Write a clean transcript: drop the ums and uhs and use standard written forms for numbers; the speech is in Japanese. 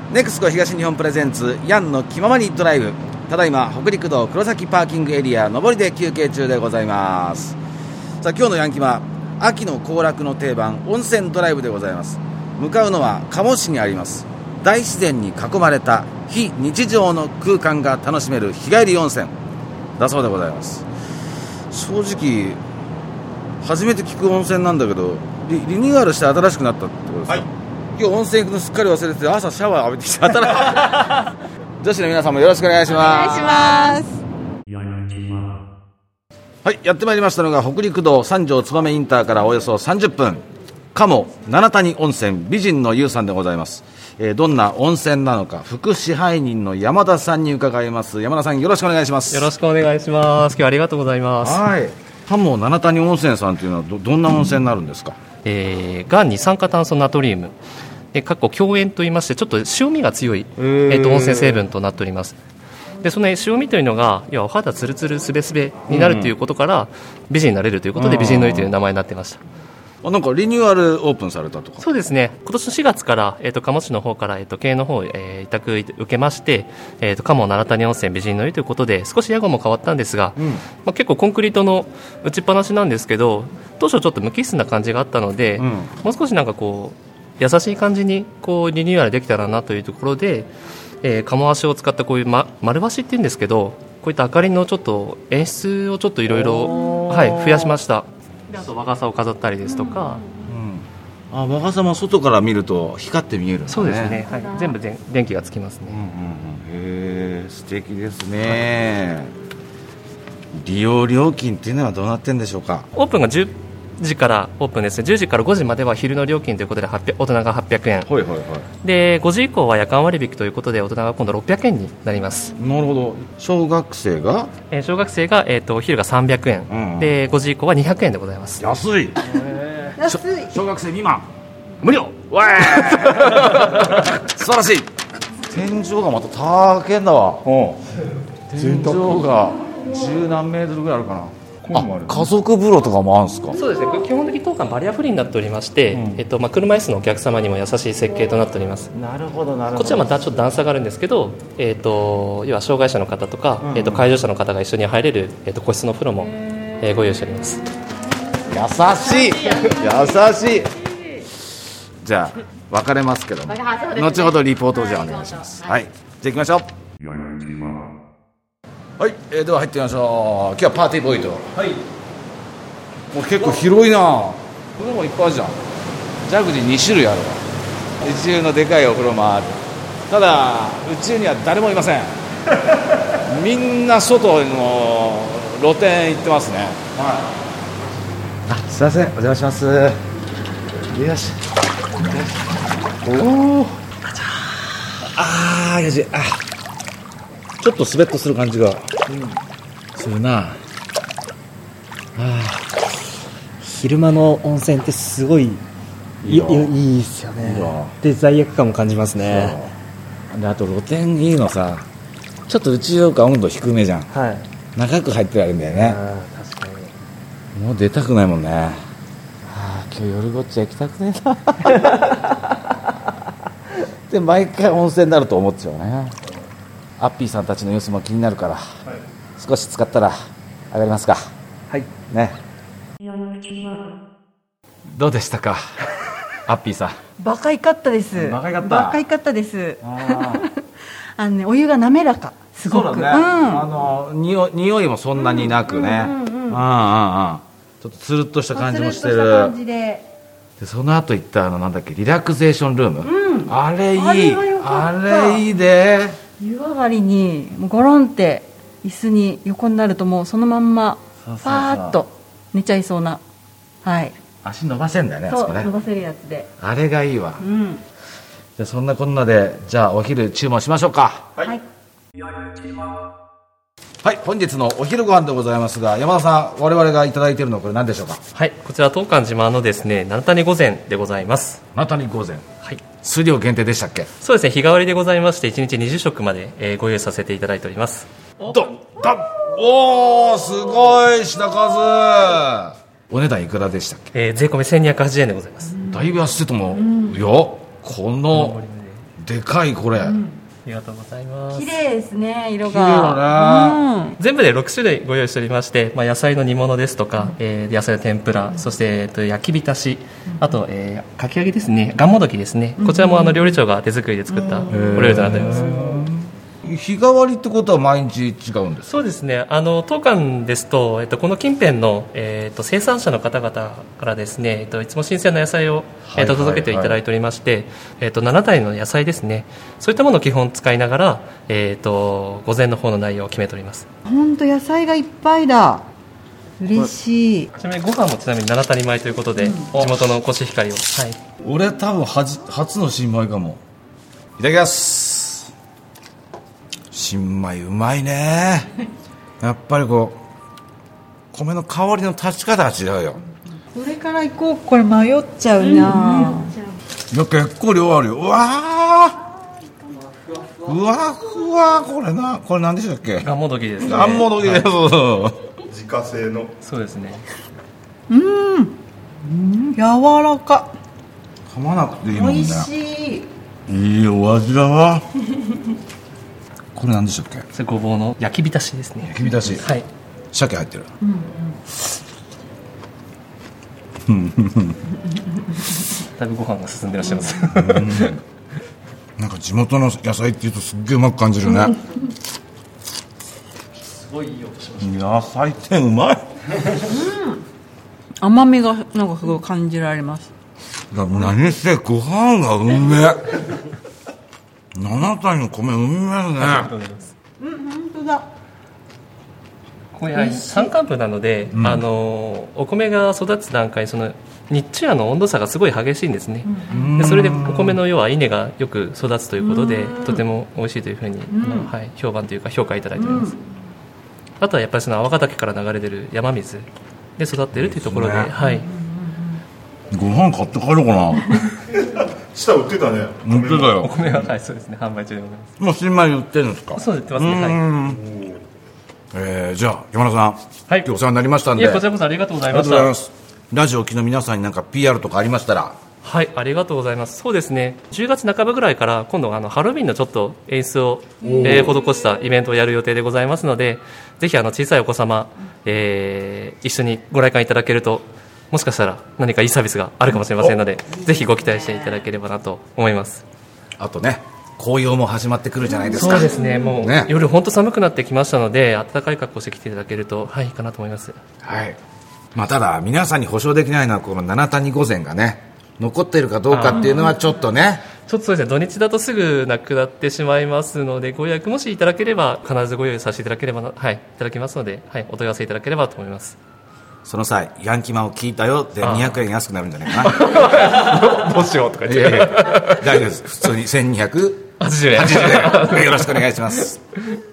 ネクスコ東日本プレゼンツヤンの気ままにドライブ。ただいま北陸道黒崎パーキングエリア上りで休憩中でございます。さあ今日のヤンキマ、秋の行楽の定番温泉ドライブでございます。向かうのは鴨市にあります大自然に囲まれた非日常の空間が楽しめる日帰り温泉だそうでございます。正直初めて聞く温泉なんだけど、リニューアルして新しくなったってことですか？はい、今日温泉行くのすっかり忘れてて、朝シャワー浴びてきて女子の皆さんもよろしくお願いします。 お願いします。 はい、やってまいりましたのが北陸道三条燕インターからおよそ30分、鴨七谷温泉美人の湯さんでございます。どんな温泉なのか副支配人の山田さんに伺います。山田さん、よろしくお願いします。 よろしくお願いします。今日はありがとうございます。 はい、鴨七谷温泉さんというのは どんな温泉になるんですか？ がん二酸化炭素ナトリウムかっこ強塩といいまして、ちょっと塩味が強い、温泉成分となっております。でその塩味というのが要はお肌ツルツルすべすべになるということから、美人になれるということで美人の湯という名前になっていました。 なんかリニューアルオープンされたとか？ そうですね、今年の4月から、鴨市の方から、経営の方、委託受けまして、鴨七谷温泉美人の湯ということで少し屋号も変わったんですが、結構コンクリートの打ちっぱなしなんですけど、当初ちょっと無機質な感じがあったので、もう少しなんかこう優しい感じにこうリニューアルできたらなというところで、鴨足を使ったこういう、丸箸っていうんですけど、こういった明かりのちょっと演出をちょっといろいろ増やしました。であと和傘を飾ったりですとか、 和傘も外から見ると光って見えるんですね。 そうですね、はい、全部電気がつきますね。 へー、素敵ですね。利用料金っていうのはどうなってるんでしょうか？ オープンが10時からオープンですね。10時から5時までは昼の料金ということで大人が800円、で5時以降は夜間割引ということで大人が今度600円になります。 なるほど。小学生が、 お昼が300円、で5時以降は200円でございます。 安い小学生未満無料わー素晴らしい。天井がまた高いんだわ。天井が十何メートルぐらいあるかな。家族風呂とかもあるんですか？ そうですね、基本的に当館バリアフリーになっておりまして、車椅子のお客様にも優しい設計となっております。 なるほどなるほど。 こちらはまたちょっと段差があるんですけど、要は障害者の方とか、介助者の方が一緒に入れる、個室のお風呂も、ご用意しております。 優しい優しい。じゃあ別れますけども、後ほどリポートをじゃあお願いします。はい、じゃあ行きましょう。はい、では入ってみましょう。今日はパーティーボーイと、もう結構広いな。これもいっぱいあるじゃん。ジャグジー2種類あるわ。宇宙のでかいお風呂もある。ただ宇宙には誰もいませんみんな外の露天行ってますね。すいません、お邪魔します。よし。おお、よし。ちょっとスベッとする感じがするな。 昼間の温泉ってすごいいいですよね。で罪悪感も感じますね。 であと露天いいのさ、ちょっと宇宙感温度低めじゃん、長く入ってられるんだよね。 確かに。 もう出たくないもんね。今日夜ごっちゃ行きたくねえなで毎回温泉になると思っちゃうね。アッピーさんたちの様子も気になるから、少し使ったら上がりますか。ね。どうでしたかアッピーさん？ バカイかったです。 バカイかったです。お湯が滑らか、すごく。そうだね。 匂いもそんなになくね。ちょっとつるっとした感じもしてる。でその後行ったなんだっけ、リラクゼーションルーム、あれいい。あれいいで。 湯上がりにもうゴロンって椅子に横になるともうそのまんまパーッと寝ちゃいそうな。 足伸ばせんだよね。あそこね、 伸ばせるやつであれがいいわ。じゃあそんなこんなで、じゃあお昼注文しましょうか。はい、本日のお昼ご飯でございますが、山田さん、我々がいただいているのはこれ何でしょうか？ こちら当館自慢のですね、七谷御膳でございます。 七谷御膳、数量限定でしたっけ？そうですね、日替わりでございまして1日20食まで、ご用意させていただいております。 おー、すごい品数。お値段いくらでしたっけ？ 税込み1280円でございます。 だいぶ安いと思うよ。このでかいこれ、 ありがとうございます。 綺麗ですね、色綺麗だが。 ね、 全部で6種類ご用意しておりまして、野菜の煮物ですとか、野菜の天ぷら、そして、焼き浸し、あと、かき揚げですね、がんもどきですね、こちらも料理長が手作りで作ったお料理となっております。 日替わりってことは毎日違うんですか？ そうですね、当館ですと、この近辺の、生産者の方々からですね、いつも新鮮な野菜を、届けていただいておりまして、7体の野菜ですね、そういったものを基本使いながら、午前の方の内容を決めております。 本当野菜がいっぱいだ。嬉しい。 ちなみにご飯もちなみに7谷米ということで、地元のコシヒカリを、 俺多分初の新米かも。いただきます。新米うまいね。やっぱりこう米の香りの立ち方が違うよ。 どれから行こう。これ迷っちゃうな、いや結構量あるよ。うわふわこれ何でしたっけ？ がんもどきですね。 がんもどきです、 自家製の。 そうですね。 柔らか。 噛まなくていいもんね。 美味しい。 いいお味だわ。これ何でしたっけ？ それごぼうの焼き浸しですね。 焼き浸し、 はい。 鮭入ってる。 だいぶご飯が進んでらっしゃいます。 なんか地元の野菜っていうとすっげえうまく感じるね。 すごいいい音しまし野菜ってうまい。 甘みがなんかすごい感じられます。 何せご飯がうめえ。7体の米うめえね。 た。本当だ。 これ山間部なので、お米が育つ段階、その日中の温度差がすごい激しいんですね。でそれでお米の要は稲がよく育つということで、とても美味しいというふうに、評判というか評価いただいております。あとはやっぱりその粟ヶ岳から流れ出る山水で育っているというところで、 ご飯買って帰ろうかな。 下売ってたね。 売ってたよ。 お米は、そうですね、販売中でございます。 もう新米売ってるんですか？ そう売ってますね。 じゃあ山田さん、今日お世話になりましたんで。 いや、こちらこそありがとうございました。 ありがとうございます。ラジオ機の皆さんになんか PR とかありましたら。 はい、ありがとうございます。そうですね、10月半ばぐらいから今度ハロウィンのちょっと演出を、施したイベントをやる予定でございますので、ぜひ小さいお子様、一緒にご来館いただけると、もしかしたら何かいいサービスがあるかもしれませんので、ぜひご期待していただければなと思います。 あとね、紅葉も始まってくるじゃないですか。 そうですね、もう、 ね、 夜本当寒くなってきましたので、暖かい格好して来ていただけると、いいかなと思います。 はい。ただ皆さんに保証できないのはこの七谷御膳がね残っているかどうかっていうのはちょっとね、 ちょっとそうですね、土日だとすぐなくなってしまいますので、ご予約もしいただければ必ずご用意させていただければいただきますので、お問い合わせいただければと思います。 その際ヤンキマを聞いたよって200円安くなるんじゃないかな。 どうしようとか言って、 大丈夫です。普通に1280円よろしくお願いします。